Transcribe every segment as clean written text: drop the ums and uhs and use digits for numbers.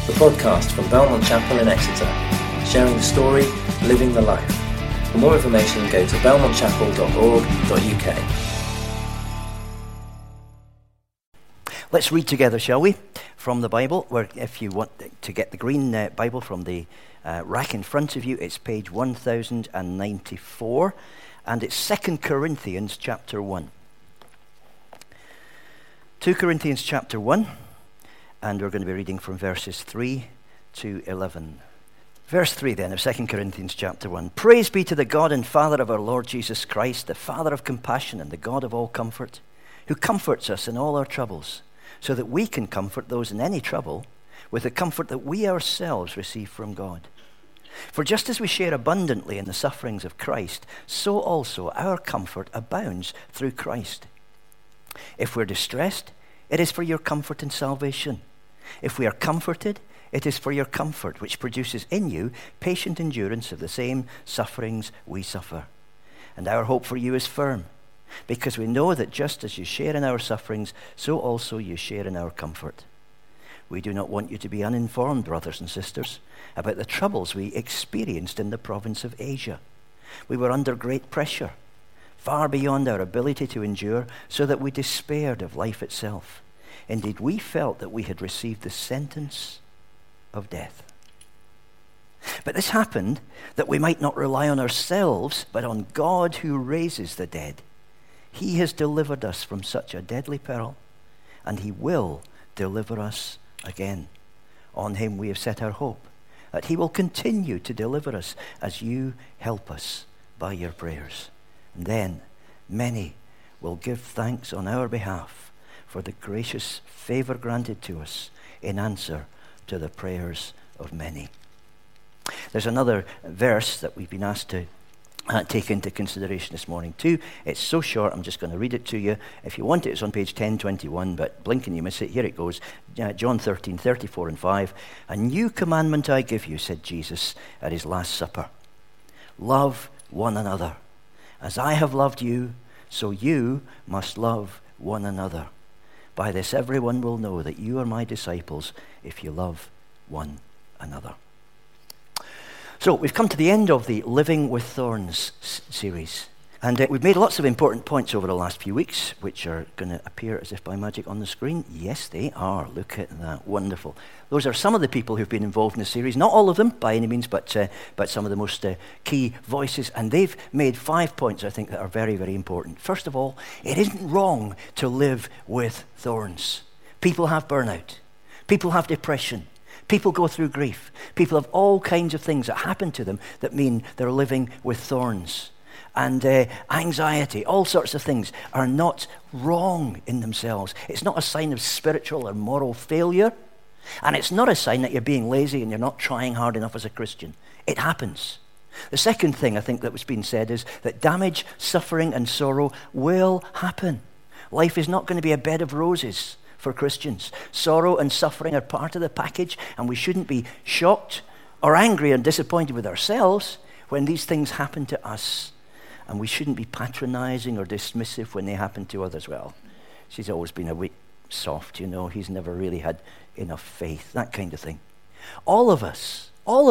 the podcast from Belmont Chapel in Exeter, sharing the story, living the life. For more information, go to belmontchapel.org.uk. Let's read together, shall we, from the Bible. Where, if you want to get the green Bible from the rack in front of you, it's page 1094, and it's 2 Corinthians chapter 1. 2 Corinthians chapter 1, and we're going to be reading from verses 3 to 11. Verse 3 then of 2 Corinthians chapter 1. Praise be to the God and Father of our Lord Jesus Christ, the Father of compassion and the God of all comfort, who comforts us in all our troubles, so that we can comfort those in any trouble with the comfort that we ourselves receive from God. For just as we share abundantly in the sufferings of Christ, so also our comfort abounds through Christ. If we're distressed, it is for your comfort and salvation. If we are comforted, it is for your comfort, which produces in you patient endurance of the same sufferings we suffer. And our hope for you is firm, because we know that just as you share in our sufferings, so also you share in our comfort. We do not want you to be uninformed, brothers and sisters, about the troubles we experienced in the province of Asia. We were under great pressure, far beyond our ability to endure, so that we despaired of life itself. Indeed, we felt that we had received the sentence of death. But this happened that we might not rely on ourselves, but on God who raises the dead. He has delivered us from such a deadly peril, and he will deliver us again. On him we have set our hope, that he will continue to deliver us as you help us by your prayers. And then many will give thanks on our behalf for the gracious favor granted to us in answer to the prayers of many. There's another verse that we've been asked to take into consideration this morning too. It's so short, I'm just going to read it to you. If you want it, it's on page 1021, but blink and you miss it. Here it goes. John 13, 34 and 5. A new commandment I give you, said Jesus at his Last Supper. Love one another. As I have loved you, so you must love one another. By this everyone will know that you are my disciples if you love one another. So we've come to the end of the Living with Thorns series. And we've made lots of important points over the last few weeks, which are going to appear as if by magic on the screen. Yes, they are. Look at that. Wonderful. Those are some of the people who've been involved in the series. Not all of them, by any means, but some of the most key voices. And they've made 5 points, I think, that are very, very important. First of all, it isn't wrong to live with thorns. People have burnout. People have depression. People go through grief. People have all kinds of things that happen to them that mean they're living with thorns. And anxiety, all sorts of things are not wrong in themselves. It's not a sign of spiritual or moral failure. And it's not a sign that you're being lazy and you're not trying hard enough as a Christian. It happens. The second thing I think that was being said is that damage, suffering, and sorrow will happen. Life is not going to be a bed of roses for Christians. Sorrow and suffering are part of the package, and we shouldn't be shocked or angry and disappointed with ourselves when these things happen to us. And we shouldn't be patronizing or dismissive when they happen to others. Well, she's always been a bit soft, you know. He's never really had enough faith, that kind of thing. All of us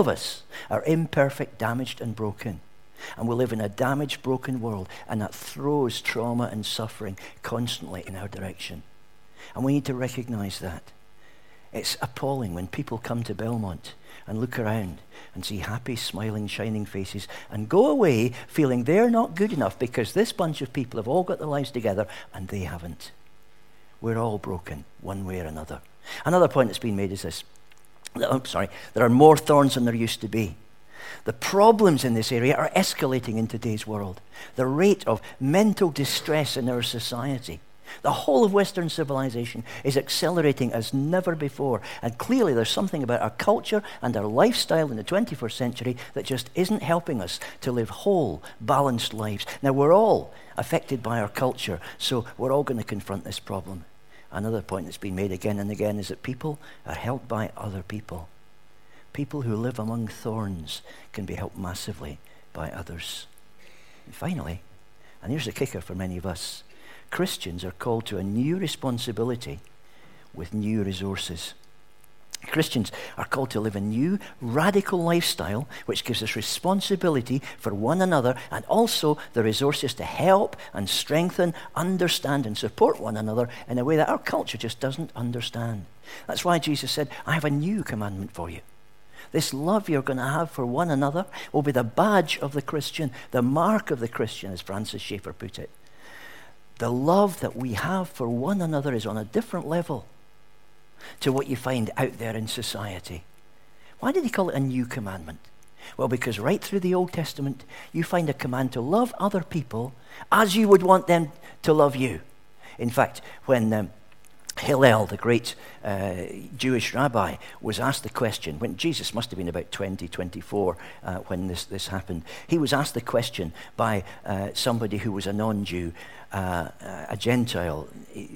are imperfect, damaged, and broken. And we live in a damaged, broken world, and that throws trauma and suffering constantly in our direction. And we need to recognize that. It's appalling when people come to Belmont and look around and see happy, smiling, shining faces and go away feeling they're not good enough because this bunch of people have all got their lives together and they haven't. We're all broken one way or another. Another point that's been made is this. There are more thorns than there used to be. The problems in this area are escalating in today's world. The rate of mental distress in our society, the whole of Western civilization, is accelerating as never before. And clearly there's something about our culture and our lifestyle in the 21st century that just isn't helping us to live whole, balanced lives. Now, we're all affected by our culture, so we're all going to confront this problem. Another point that's been made again and again is that people are helped by other people. People who live among thorns can be helped massively by others. And finally, and here's the kicker for many of us, Christians are called to a new responsibility with new resources. Christians are called to live a new, radical lifestyle which gives us responsibility for one another and also the resources to help and strengthen, understand and support one another in a way that our culture just doesn't understand. That's why Jesus said, I have a new commandment for you. This love you're going to have for one another will be the badge of the Christian, the mark of the Christian, as Francis Schaeffer put it. The love that we have for one another is on a different level to what you find out there in society. Why did he call it a new commandment? Well, because right through the Old Testament, you find a command to love other people as you would want them to love you. In fact, when Hillel, the great Jewish rabbi, was asked the question, when Jesus must have been about 24 when this happened, he was asked the question by somebody who was a non-Jew, a Gentile,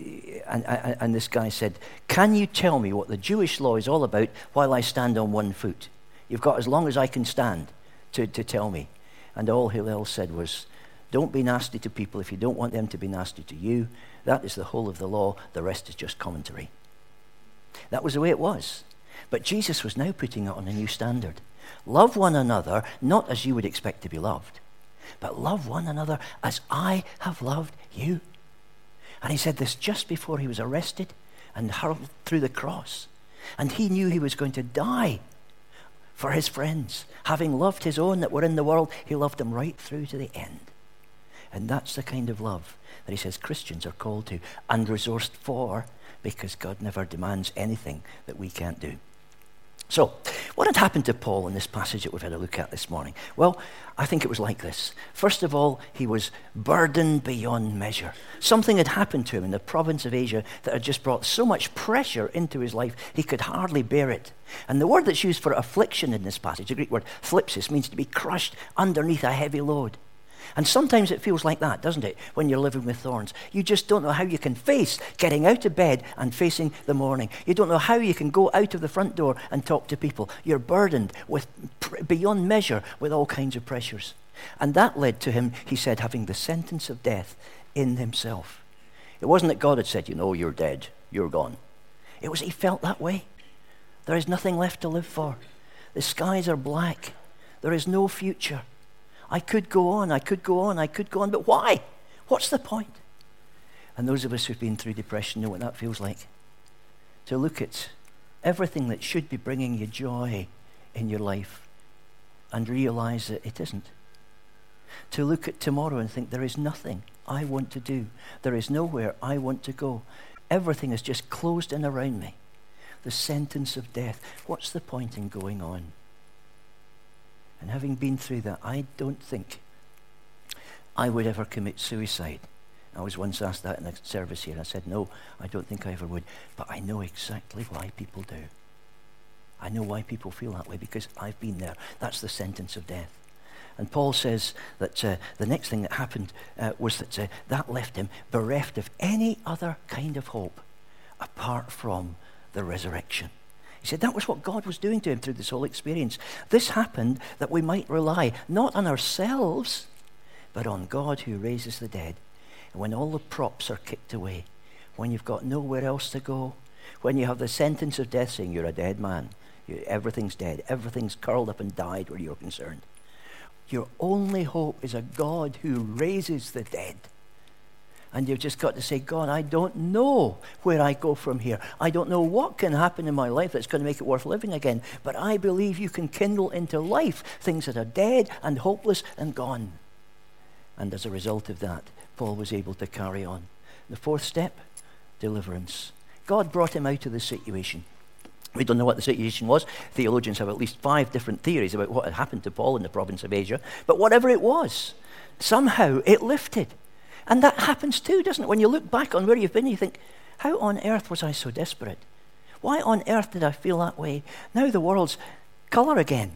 and this guy said, can you tell me what the Jewish law is all about while I stand on one foot? You've got as long as I can stand to tell me. And all Hillel said was, don't be nasty to people if you don't want them to be nasty to you. That is the whole of the law. The rest is just commentary. That was the way it was. But Jesus was now putting it on a new standard. Love one another, not as you would expect to be loved, but love one another as I have loved you. And he said this just before he was arrested and hurled through the cross. And he knew he was going to die for his friends. Having loved his own that were in the world, he loved them right through to the end. And that's the kind of love that he says Christians are called to and resourced for, because God never demands anything that we can't do. So, what had happened to Paul in this passage that we've had a look at this morning? Well, I think it was like this. First of all, he was burdened beyond measure. Something had happened to him in the province of Asia that had just brought so much pressure into his life, he could hardly bear it. And the word that's used for affliction in this passage, the Greek word thlipsis, means to be crushed underneath a heavy load. And sometimes it feels like that, doesn't it, when you're living with thorns? You just don't know how you can face getting out of bed and facing the morning. You don't know how you can go out of the front door and talk to people. You're burdened with beyond measure with all kinds of pressures. And that led to him, he said, having the sentence of death in himself. It wasn't that God had said, you're dead, you're gone. It was he felt that way. There is nothing left to live for. The skies are black. There is no future. I could go on, but why? What's the point? And those of us who've been through depression know what that feels like. To look at everything that should be bringing you joy in your life and realize that it isn't. To look at tomorrow and think there is nothing I want to do. There is nowhere I want to go. Everything is just closed in around me. The sentence of death. What's the point in going on? And having been through that, I don't think I would ever commit suicide. I was once asked that in a service here. I said, no, I don't think I ever would. But I know exactly why people do. I know why people feel that way because I've been there. That's the sentence of death. And Paul says that the next thing that happened was that that left him bereft of any other kind of hope apart from the resurrection. He said that was what God was doing to him through this whole experience. This happened that we might rely not on ourselves, but on God who raises the dead. And when all the props are kicked away, when you've got nowhere else to go, when you have the sentence of death saying you're a dead man, everything's dead, everything's curled up and died where you're concerned. Your only hope is a God who raises the dead. And you've just got to say, God, I don't know where I go from here. I don't know what can happen in my life that's going to make it worth living again. But I believe you can kindle into life things that are dead and hopeless and gone. And as a result of that, Paul was able to carry on. The fourth step, deliverance. God brought him out of the situation. We don't know what the situation was. Theologians have at least 5 different theories about what had happened to Paul in the province of Asia. But whatever it was, somehow it lifted. And that happens too, doesn't it? When you look back on where you've been, you think, how on earth was I so desperate? Why on earth did I feel that way? Now the world's colour again.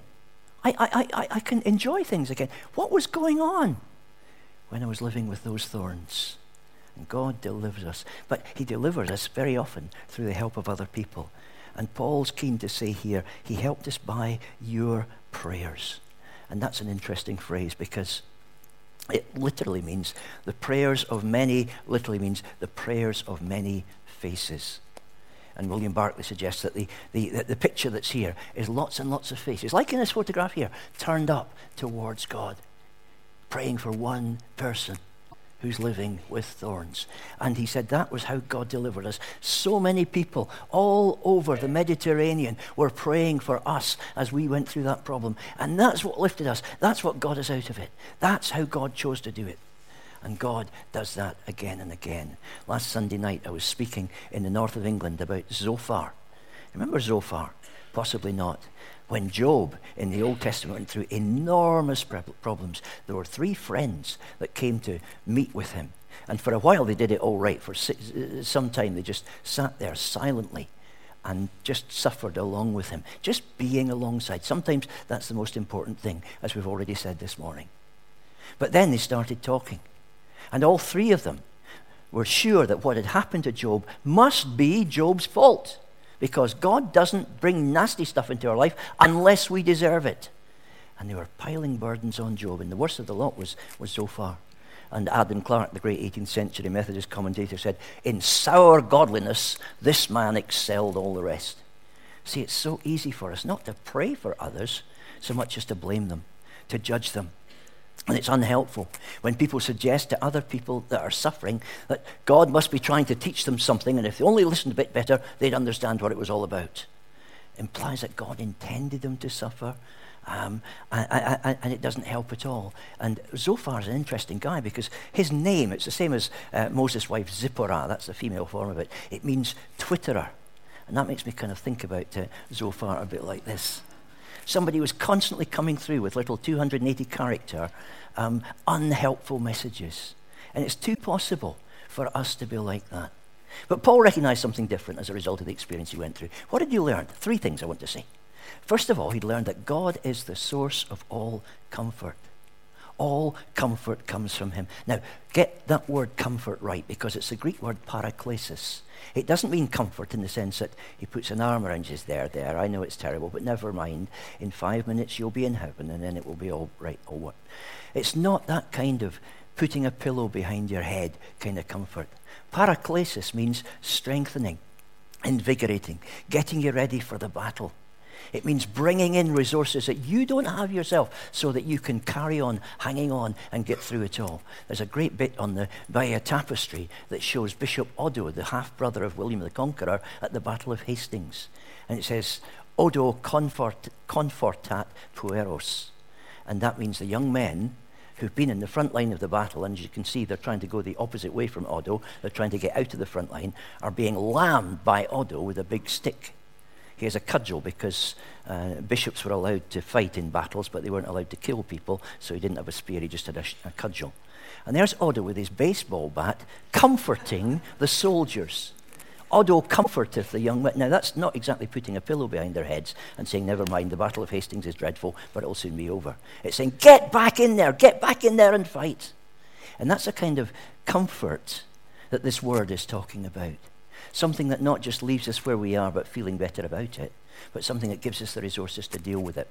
I can enjoy things again. What was going on when I was living with those thorns? And God delivers us. But he delivers us very often through the help of other people. And Paul's keen to say here, he helped us by your prayers. And that's an interesting phrase because it literally means the prayers of many, literally means the prayers of many faces. And William Barclay suggests that the picture that's here is lots and lots of faces, like in this photograph here, turned up towards God, praying for one person who's living with thorns. And he said that was how God delivered us. So many people all over the Mediterranean were praying for us as we went through that problem. And that's what lifted us. That's what got us out of it. That's how God chose to do it. And God does that again and again. Last Sunday night, I was speaking in the north of England about Zophar. Remember Zophar? Possibly not. When Job in the Old Testament went through enormous problems, there were 3 friends that came to meet with him. And for a while they did it all right. For some time they just sat there silently and just suffered along with him. Just being alongside. Sometimes that's the most important thing, as we've already said this morning. But then they started talking. And all 3 of them were sure that what had happened to Job must be Job's fault, because God doesn't bring nasty stuff into our life unless we deserve it. And they were piling burdens on Job, and the worst of the lot was Zophar. And Adam Clarke, the great 18th century Methodist commentator, said, in sour godliness, this man excelled all the rest. See, it's so easy for us not to pray for others so much as to blame them, to judge them. And it's unhelpful when people suggest to other people that are suffering that God must be trying to teach them something, and if they only listened a bit better, they'd understand what it was all about. It implies that God intended them to suffer, and it doesn't help at all. And Zophar is an interesting guy because his name, it's the same as Moses' wife Zipporah, that's the female form of it. It means twitterer. And that makes me kind of think about Zophar a bit like this. Somebody was constantly coming through with little 280 character, unhelpful messages. And it's too possible for us to be like that. But Paul recognized something different as a result of the experience he went through. What did you learn? 3 things I want to say. First of all, he'd learned that God is the source of all comfort. All comfort comes from him. Now, get that word comfort right, because it's the Greek word paraklesis. It doesn't mean comfort in the sense that he puts an arm around you. There, I know it's terrible, but never mind. In 5 minutes you'll be in heaven and then it will be all right. Or what? It's not that kind of putting a pillow behind your head kind of comfort. Paraklesis means strengthening, invigorating, getting you ready for the battle. It means bringing in resources that you don't have yourself so that you can carry on, hanging on, and get through it all. There's a great bit on the Bayeux Tapestry that shows Bishop Odo, the half-brother of William the Conqueror, at the Battle of Hastings. And it says, Odo confortat pueros. And that means the young men who've been in the front line of the battle, and as you can see, they're trying to go the opposite way from Odo, they're trying to get out of the front line, are being lammed by Odo with a big stick. He has a cudgel because bishops were allowed to fight in battles, but they weren't allowed to kill people, so he didn't have a spear, he just had a cudgel. And there's Odo with his baseball bat comforting the soldiers. Odo comforteth the young men. Now, that's not exactly putting a pillow behind their heads and saying, never mind, the Battle of Hastings is dreadful, but it'll soon be over. It's saying, get back in there and fight. And that's a kind of comfort that this word is talking about. Something that not just leaves us where we are, but feeling better about it, but something that gives us the resources to deal with it.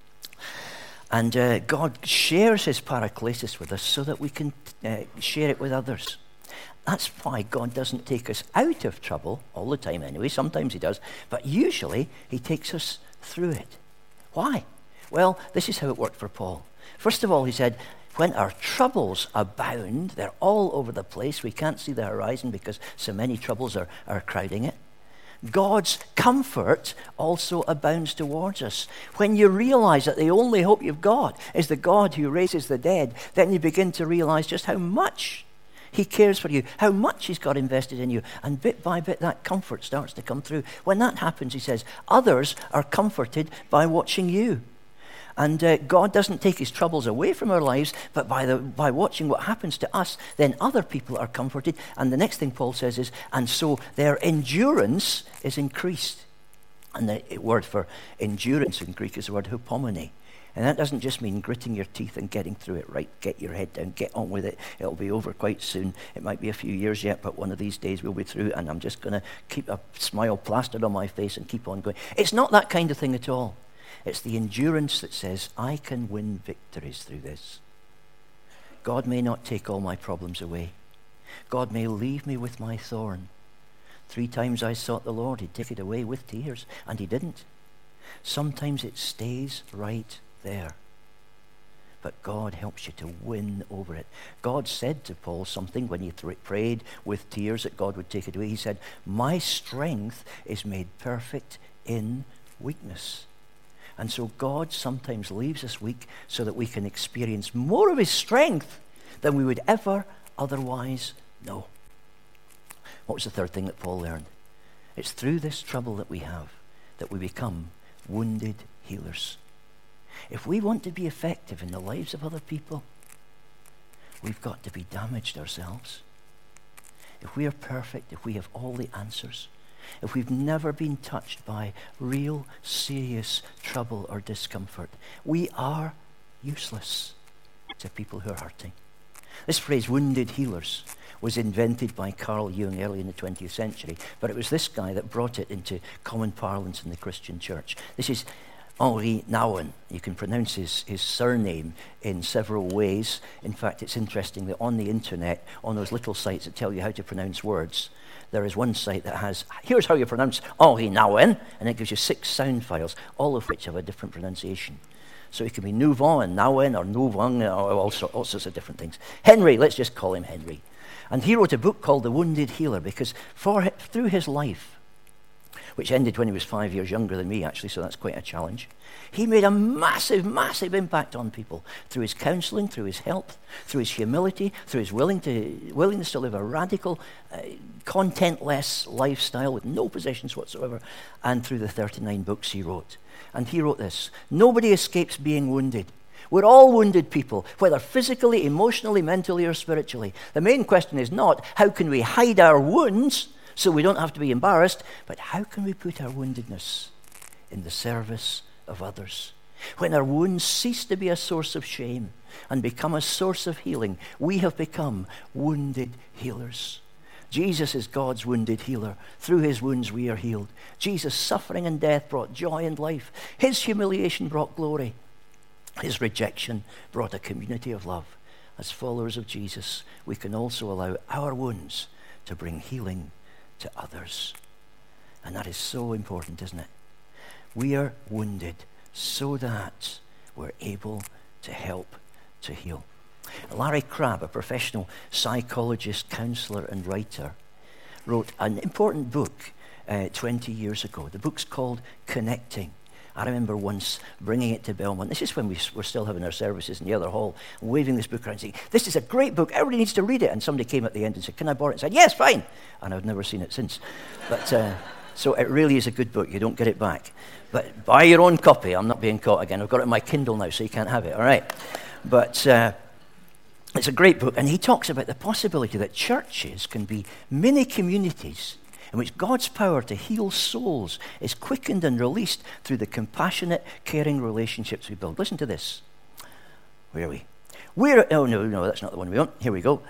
And God shares his paraklesis with us so that we can share it with others. That's why God doesn't take us out of trouble all the time anyway. Sometimes he does, but usually he takes us through it. Why? Well, this is how it worked for Paul. First of all, he said, when our troubles abound, they're all over the place. We can't see the horizon because so many troubles are crowding it. God's comfort also abounds towards us. When you realize that the only hope you've got is the God who raises the dead, then you begin to realize just how much he cares for you, how much he's got invested in you. And bit by bit, that comfort starts to come through. When that happens, he says, others are comforted by watching you. And God doesn't take his troubles away from our lives, but by watching what happens to us, then other people are comforted. And the next thing Paul says is, and so their endurance is increased. And the word for endurance in Greek is the word hupomone. And that doesn't just mean gritting your teeth and getting through it right. Get your head down, get on with it. It'll be over quite soon. It might be a few years yet, but one of these days we'll be through, and I'm just going to keep a smile plastered on my face and keep on going. It's not that kind of thing at all. It's the endurance that says, I can win victories through this. God may not take all my problems away. God may leave me with my thorn. 3 times I sought the Lord, he'd take it away with tears, and he didn't. Sometimes it stays right there. But God helps you to win over it. God said to Paul something when he prayed with tears that God would take it away. He said, my strength is made perfect in weakness. And so God sometimes leaves us weak so that we can experience more of his strength than we would ever otherwise know. What was the third thing that Paul learned? It's through this trouble that we have that we become wounded healers. If we want to be effective in the lives of other people, we've got to be damaged ourselves. If we are perfect, if we have all the answers, if we've never been touched by real, serious trouble or discomfort, we are useless to people who are hurting. This phrase, wounded healers, was invented by Carl Jung early in the 20th century, but it was this guy that brought it into common parlance in the Christian church. This is Henri Nouwen. You can pronounce his surname in several ways. In fact, it's interesting that on the internet, on those little sites that tell you how to pronounce words, there is one site that has, here's how you pronounce Henri Nouwen, and it gives you 6 sound files, all of which have a different pronunciation. So it can be Nouvon and Nouwen or Nouvon, or all sorts of different things. Henry, let's just call him Henry. And he wrote a book called The Wounded Healer because through his life, which ended when he was 5 years younger than me, actually, so that's quite a challenge. He made a massive, massive impact on people through his counseling, through his help, through his humility, through his willingness to live a radical, content-less lifestyle with no possessions whatsoever, and through the 39 books he wrote. And he wrote this: nobody escapes being wounded. We're all wounded people, whether physically, emotionally, mentally, or spiritually. The main question is not, how can we hide our wounds so we don't have to be embarrassed, but how can we put our woundedness in the service of others? When our wounds cease to be a source of shame and become a source of healing, we have become wounded healers. Jesus is God's wounded healer. Through his wounds we are healed. Jesus' suffering and death brought joy and life. His humiliation brought glory. His rejection brought a community of love. As followers of Jesus, we can also allow our wounds to bring healing to others. And that is so important, isn't it? We are wounded so that we're able to help to heal. Larry Crabb, a professional psychologist, counselor, and writer, wrote an important book 20 years ago. The book's called Connecting. I remember once bringing it to Belmont. This is when we were still having our services in the other hall, waving this book around saying, this is a great book, everybody needs to read it. And somebody came at the end and said, can I borrow it? And I said, yes, fine. And I've never seen it since. But so it really is a good book. You don't get it back. But buy your own copy. I'm not being caught again. I've got it on my Kindle now, so you can't have it. All right. But it's a great book. And he talks about the possibility that churches can be mini communities in which God's power to heal souls is quickened and released through the compassionate, caring relationships we build. Listen to this. Where are we? Oh, no, that's not the one we want. Here we go.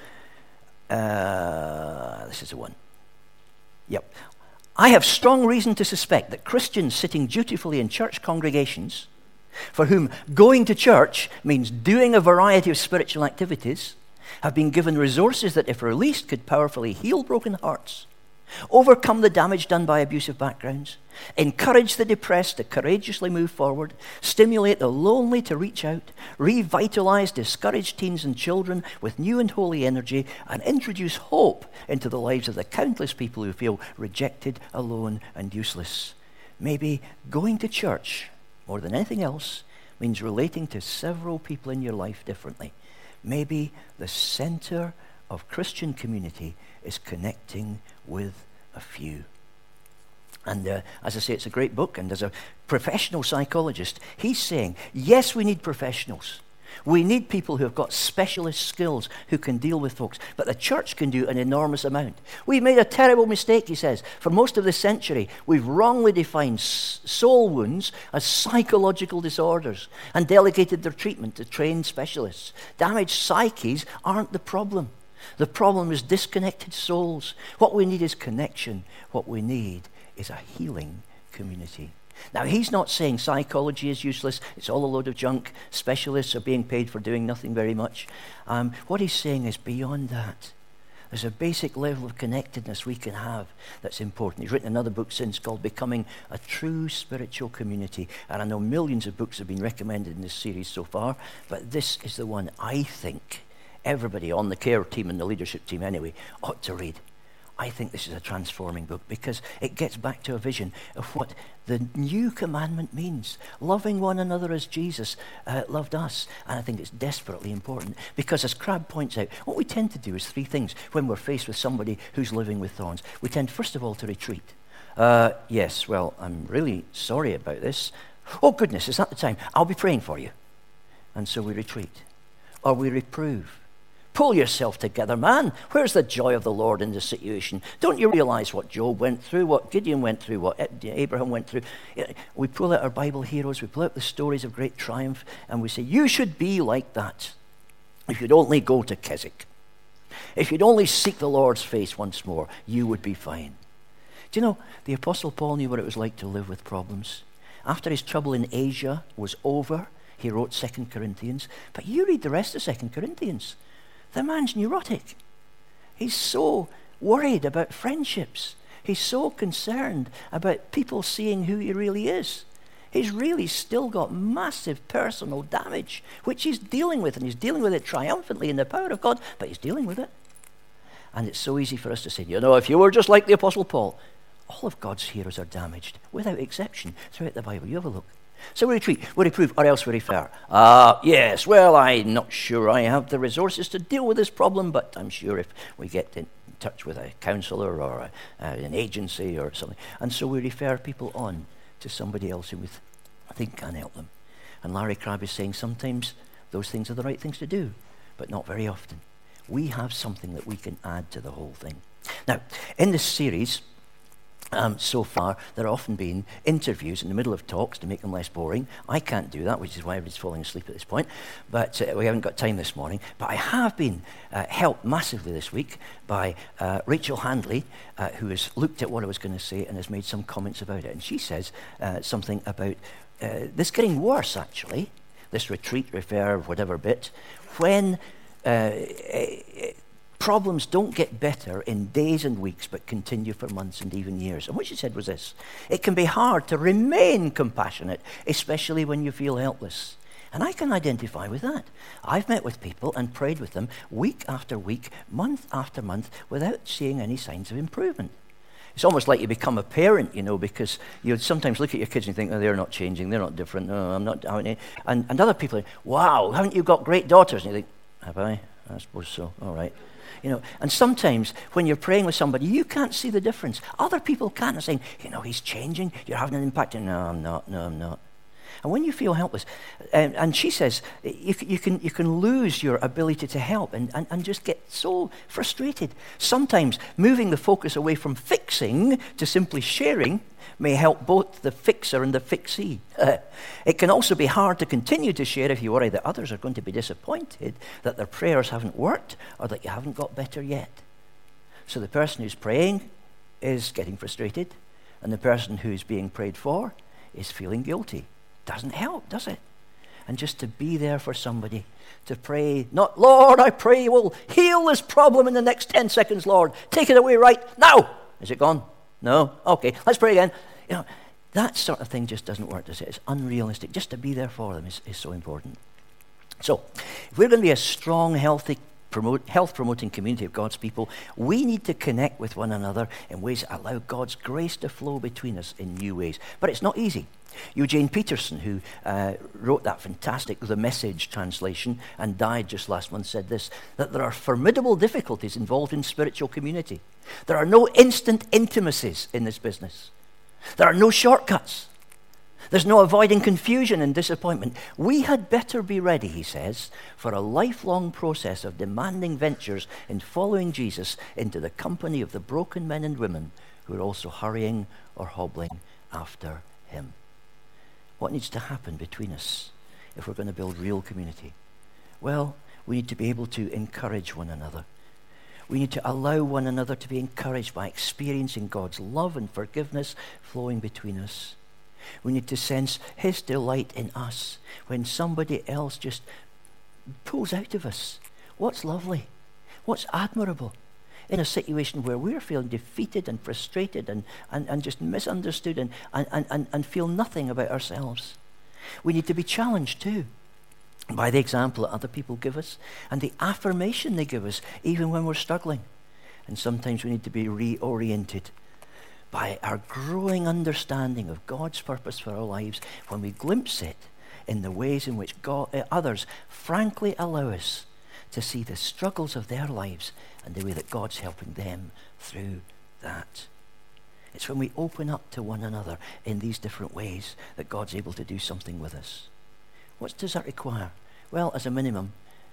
This is the one. Yep. I have strong reason to suspect that Christians sitting dutifully in church congregations, for whom going to church means doing a variety of spiritual activities, have been given resources that, if released, could powerfully heal broken hearts, overcome the damage done by abusive backgrounds, encourage the depressed to courageously move forward, stimulate the lonely to reach out, revitalize discouraged teens and children with new and holy energy, and introduce hope into the lives of the countless people who feel rejected, alone, and useless. Maybe going to church, more than anything else, means relating to several people in your life differently. Maybe the center of Christian community is connecting with a few. And as I say, it's a great book. And as a professional psychologist, he's saying, yes, we need professionals. We need people who have got specialist skills who can deal with folks. But the church can do an enormous amount. We've made a terrible mistake, he says. For most of this century, we've wrongly defined soul wounds as psychological disorders and delegated their treatment to trained specialists. Damaged psyches aren't the problem. The problem is disconnected souls. What we need is connection. What we need is a healing community. Now, he's not saying psychology is useless. It's all a load of junk. Specialists are being paid for doing nothing very much. What he's saying is beyond that. There's a basic level of connectedness we can have that's important. He's written another book since called Becoming a True Spiritual Community. And I know millions of books have been recommended in this series so far, but this is the one I think everybody on the care team and the leadership team anyway ought to read. I think this is a transforming book because it gets back to a vision of what the new commandment means. Loving one another as Jesus loved us. And I think it's desperately important because, as Crabb points out, what we tend to do is three things when we're faced with somebody who's living with thorns. We tend, first of all, to retreat. Yes, well, I'm really sorry about this. Oh, goodness, is that the time? I'll be praying for you. And so we retreat. Or we reprove. Pull yourself together, man. Where's the joy of the Lord in this situation? Don't you realize what Job went through, what Gideon went through, what Abraham went through? We pull out our Bible heroes, we pull out the stories of great triumph, and we say, you should be like that. If you'd only go to Keswick. If you'd only seek the Lord's face once more, you would be fine. Do you know, the Apostle Paul knew what it was like to live with problems. After his trouble in Asia was over, he wrote 2 Corinthians. But you read the rest of 2 Corinthians. The man's neurotic. He's so worried about friendships. He's so concerned about people seeing who he really is. He's really still got massive personal damage, which he's dealing with, and he's dealing with it triumphantly in the power of God, but he's dealing with it. And it's so easy for us to say, you know, if you were just like the Apostle Paul, all of God's heroes are damaged, without exception, throughout the Bible. You have a look. So we retreat, we reprove, or else we refer. Yes, well, I'm not sure I have the resources to deal with this problem, but I'm sure if we get in touch with a counsellor or an agency or something. And so we refer people on to somebody else who we think can help them. And Larry Crabb is saying sometimes those things are the right things to do, but not very often. We have something that we can add to the whole thing. Now, in this series, so far, there have often been interviews in the middle of talks to make them less boring. I can't do that, which is why everybody's falling asleep at this point. But we haven't got time this morning. But I have been helped massively this week by Rachel Handley, who has looked at what I was going to say and has made some comments about it. And she says something about this getting worse, actually, this retreat, refer, whatever bit, when problems don't get better in days and weeks, but continue for months and even years. And what she said was this: it can be hard to remain compassionate, especially when you feel helpless. And I can identify with that. I've met with people and prayed with them week after week, month after month, without seeing any signs of improvement. It's almost like you become a parent, you know, because you sometimes look at your kids and you think, oh, they're not changing, they're not different, no, I'm not. And other people are, wow, haven't you got great daughters? And you think, have I? I suppose so, all right. You know, and sometimes when you're praying with somebody, you can't see the difference. Other people can't. They're saying, you know, he's changing. You're having an impact. No, I'm not. No, I'm not. And when you feel helpless, and she says, you can lose your ability to help and just get so frustrated. Sometimes moving the focus away from fixing to simply sharing may help both the fixer and the fixee. It can also be hard to continue to share if you worry that others are going to be disappointed that their prayers haven't worked or that you haven't got better yet. So the person who's praying is getting frustrated, and the person who's being prayed for is feeling guilty. Doesn't help, does it? And just to be there for somebody, to pray, not, Lord, I pray you will heal this problem in the next 10 seconds, Lord. Take it away right now. Is it gone? No? Okay, let's pray again. You know, that sort of thing just doesn't work, does it? It's unrealistic. Just to be there for them is so important. So, if we're going to be a strong, healthy, health-promoting community of God's people, we need to connect with one another in ways that allow God's grace to flow between us in new ways. But it's not easy. Eugene Peterson, who wrote that fantastic The Message translation and died just last month, said this, that there are formidable difficulties involved in spiritual community. There are no instant intimacies in this business. There are no shortcuts. There's no avoiding confusion and disappointment. We had better be ready, he says, for a lifelong process of demanding ventures in following Jesus into the company of the broken men and women who are also hurrying or hobbling after him. What needs to happen between us if we're going to build real community? Well, we need to be able to encourage one another. We need to allow one another to be encouraged by experiencing God's love and forgiveness flowing between us. We need to sense his delight in us when somebody else just pulls out of us what's lovely, what's admirable. in a situation where we're feeling defeated and frustrated and just misunderstood and feel nothing about ourselves. We need to be challenged too by the example that other people give us and the affirmation they give us even when we're struggling. And sometimes we need to be reoriented by our growing understanding of God's purpose for our lives when we glimpse it in the ways in which others frankly allow us to see the struggles of their lives and the way that God's helping them through that. It's when we open up to one another in these different ways that God's able to do something with us. What does that require? Well, as a minimum,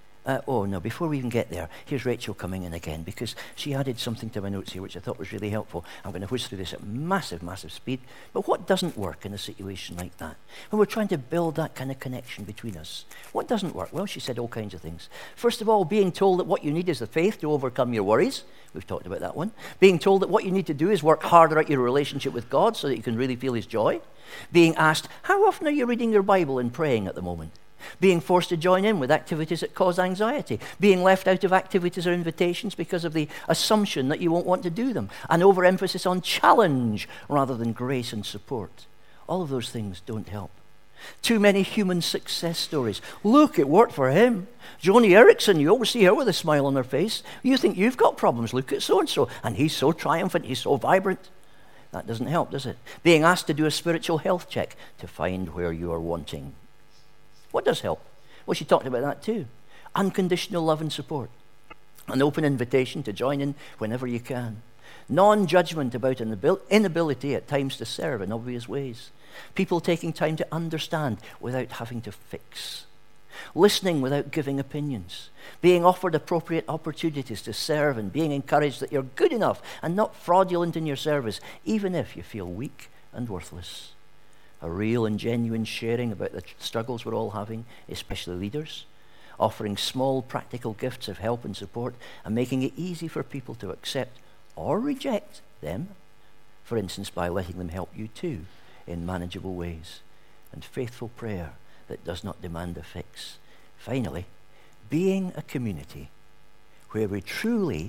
before we even get there, here's Rachel coming in again, because she added something to my notes here which I thought was really helpful. I'm going to whiz through this at massive speed. But what doesn't work in a situation like that? When we're trying to build that kind of connection between us, what doesn't work? Well, she said all kinds of things. First of all, being told that what you need is the faith to overcome your worries. We've talked about that one. Being told that what you need to do is work harder at your relationship with God so that you can really feel his joy. Being asked, how often are you reading your Bible and praying at the moment? Being forced to join in with activities that cause anxiety. Being left out of activities or invitations because of the assumption that you won't want to do them. An overemphasis on challenge rather than grace and support. All of those things don't help. Too many human success stories. Look, it worked for him. Joni Erickson, you always see her with a smile on her face. You think you've got problems. Look at so-and-so. And he's so triumphant. He's so vibrant. That doesn't help, does it? Being asked to do a spiritual health check to find where you are wanting. What does help? Well, she talked about that too. Unconditional love and support. An open invitation to join in whenever you can. Non-judgment about an inability at times to serve in obvious ways. People taking time to understand without having to fix. Listening without giving opinions. Being offered appropriate opportunities to serve and being encouraged that you're good enough and not fraudulent in your service, even if you feel weak and worthless. A real and genuine sharing about the struggles we're all having, especially leaders. Offering small practical gifts of help and support and making it easy for people to accept or reject them. For instance, by letting them help you too in manageable ways. And faithful prayer that does not demand a fix. Finally, being a community where we truly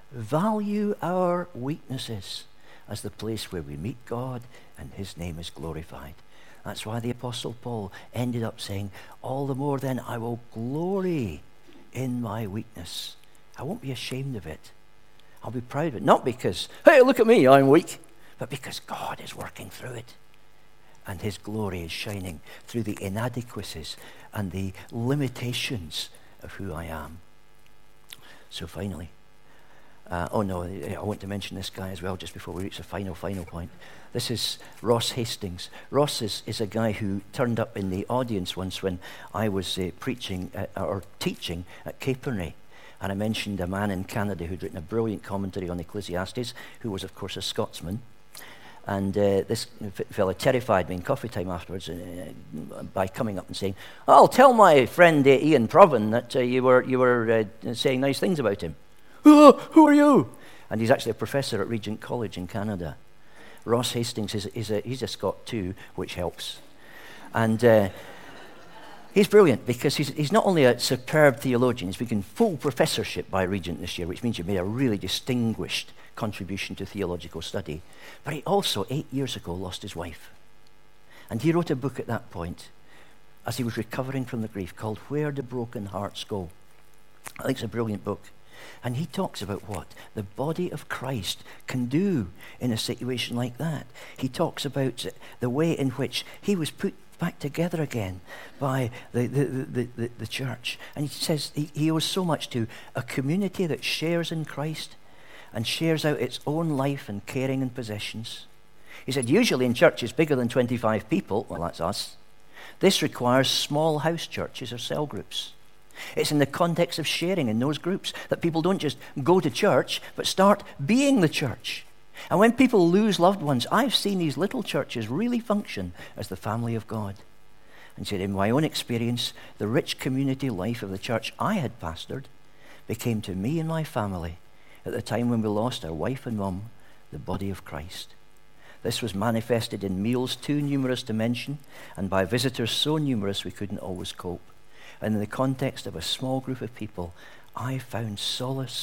value our weaknesses as the place where we meet God and his name is glorified. That's why the Apostle Paul ended up saying, all the more then I will glory in my weakness. I won't be ashamed of it. I'll be proud of it. Not because, hey, look at me, I'm weak, but because God is working through it. And his glory is shining through the inadequacies and the limitations of who I am. So finally, I want to mention this guy as well just before we reach the final point. This is Ross Hastings. Ross is a guy who turned up in the audience once when I was teaching at Capernwray. And I mentioned a man in Canada who'd written a brilliant commentary on Ecclesiastes, who was, of course, a Scotsman. And this fellow terrified me in coffee time afterwards by coming up and saying, I'll tell my friend Ian Provan that you were saying nice things about him. Who are you? And he's actually a professor at Regent College in Canada. Ross Hastings he's a Scot too, which helps. And he's brilliant because he's not only a superb theologian, he's begun full professorship by Regent this year, which means you've made a really distinguished contribution to theological study. But he also, 8 years ago, lost his wife. And he wrote a book at that point, as he was recovering from the grief, called Where Do Broken Hearts Go? I think it's a brilliant book. And he talks about what the body of Christ can do in a situation like that. He talks about the way in which he was put back together again by the church. And he says he owes so much to a community that shares in Christ and shares out its own life and caring and possessions. He said, usually in churches bigger than 25 people, well, that's us, this requires small house churches or cell groups. It's in the context of sharing in those groups that people don't just go to church, but start being the church. And when people lose loved ones, I've seen these little churches really function as the family of God. And said, in my own experience, the rich community life of the church I had pastored became to me and my family, at the time when we lost our wife and mum, the body of Christ. This was manifested in meals too numerous to mention, and by visitors so numerous we couldn't always cope. And in the context of a small group of people, I found solace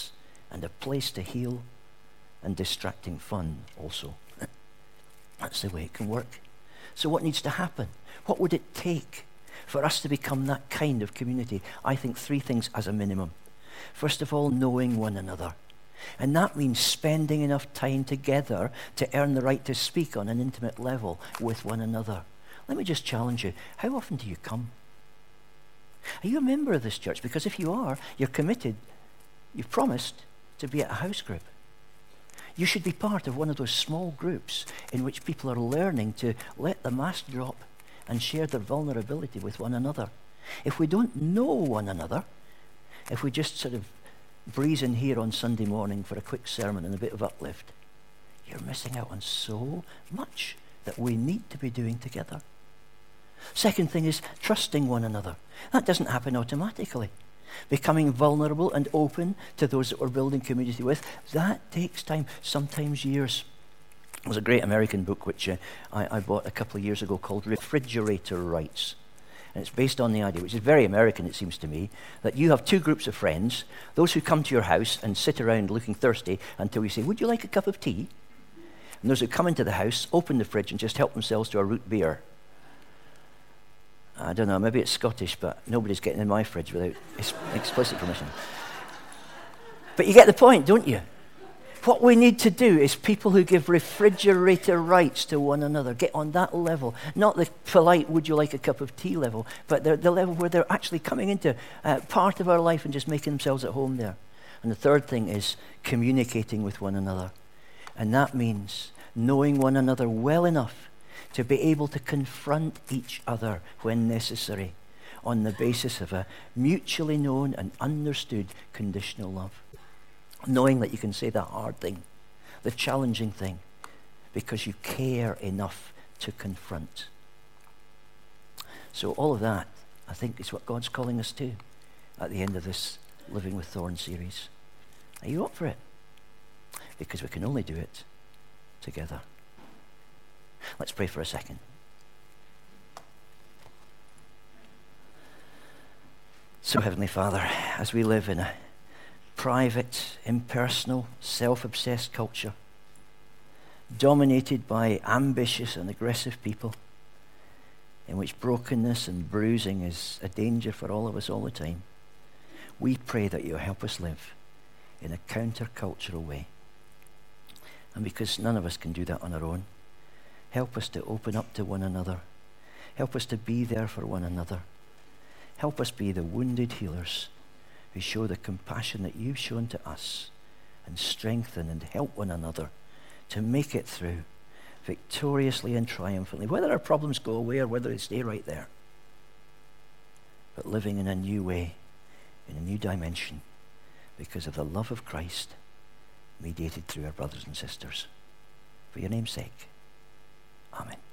and a place to heal and distracting fun also. That's the way it can work. So what needs to happen? What would it take for us to become that kind of community? I think 3 things as a minimum. First of all, knowing one another. And that means spending enough time together to earn the right to speak on an intimate level with one another. Let me just challenge you. How often do you come? Are you a member of this church? Because if you are, you're committed. You've promised to be at a house group. You should be part of one of those small groups in which people are learning to let the mask drop and share their vulnerability with one another. If we don't know one another, if we just sort of breeze in here on Sunday morning for a quick sermon and a bit of uplift, you're missing out on so much that we need to be doing together. Second thing is trusting one another. That doesn't happen automatically. Becoming vulnerable and open to those that we're building community with, that takes time, sometimes years. There's a great American book which I bought a couple of years ago called Refrigerator Rights. And it's based on the idea, which is very American it seems to me, that you have 2 groups of friends, those who come to your house and sit around looking thirsty until you say, would you like a cup of tea? And those who come into the house, open the fridge and just help themselves to a root beer. I don't know, maybe it's Scottish, but nobody's getting in my fridge without explicit permission. But you get the point, don't you? What we need to do is people who give refrigerator rights to one another, get on that level, not the polite, would you like a cup of tea level, but the level where they're actually coming into part of our life and just making themselves at home there. And the third thing is communicating with one another. And that means knowing one another well enough to be able to confront each other when necessary on the basis of a mutually known and understood conditional love. Knowing that you can say the hard thing, the challenging thing, because you care enough to confront. So all of that, I think, is what God's calling us to at the end of this Living with Thorns series. Are you up for it? Because we can only do it together. Let's pray for a second. So, Heavenly Father, as we live in a private, impersonal, self-obsessed culture, dominated by ambitious and aggressive people, in which brokenness and bruising is a danger for all of us all the time, we pray that you'll help us live in a counter-cultural way. And because none of us can do that on our own, help us to open up to one another. Help us to be there for one another. Help us be the wounded healers who show the compassion that you've shown to us and strengthen and help one another to make it through victoriously and triumphantly, whether our problems go away or whether they stay right there. But living in a new way, in a new dimension, because of the love of Christ mediated through our brothers and sisters. For your name's sake. Amen.